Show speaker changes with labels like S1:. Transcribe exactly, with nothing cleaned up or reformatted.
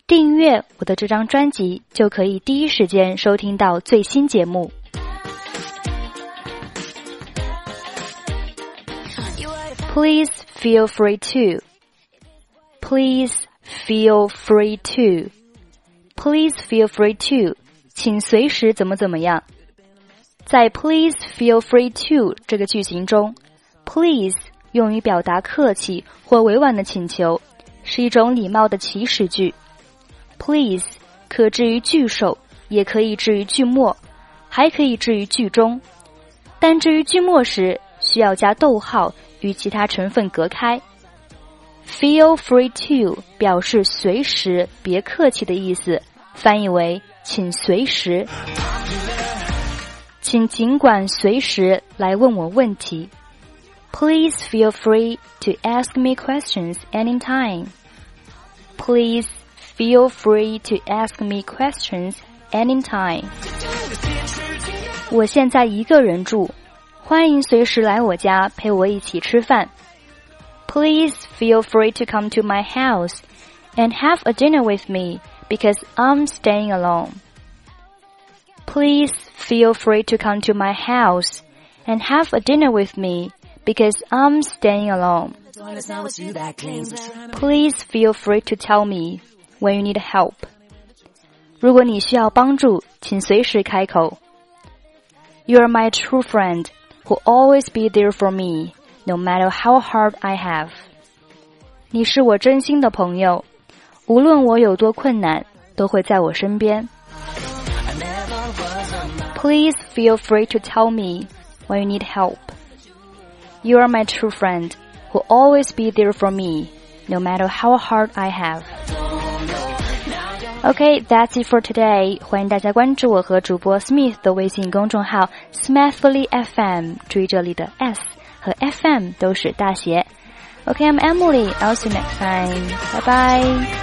S1: 订阅我的这张专辑，就可以第一时间收听到最新节目。Please feel free to. Please feel free to. Please feel free to. 请随时怎么怎么样。在 Please feel free to 这个句型中， Please 用于表达客气或委婉的请求，是一种礼貌的祈使句。Please 可置于句首，也可以置于句末，还可以置于句中。但置于句末时，需要加逗号与其他成分隔开。Feel free to 表示随时，别客气的意思，翻译为请随时。请尽管随时来问我问题。Please feel free to ask me questions anytime. Please feel free to ask me questions anytime. 我现在一个人住，欢迎随时来我家陪我一起吃饭。Please feel free to come to my house and have a dinner with me because I'm staying alone. Please feel free to come to my house and have a dinner with me because I'm staying alone. Please feel free to tell me when you need help. 如果你需要帮助，请随时开口。You are my true friend who always be there for me, no matter how hard I have. 你是我真心的朋友，无论我有多困难，都会在我身边。Please feel free to tell me when you need help. You are my true friend who always be there for me, no matter how hard I have. Okay, that's it for today. 欢迎大家关注我和主播 Smith 的微信公众号 Smithly F M， 注意这里的 S 和 F M 都是大写。Okay, I'm Emily. I'll see you next time. Bye bye.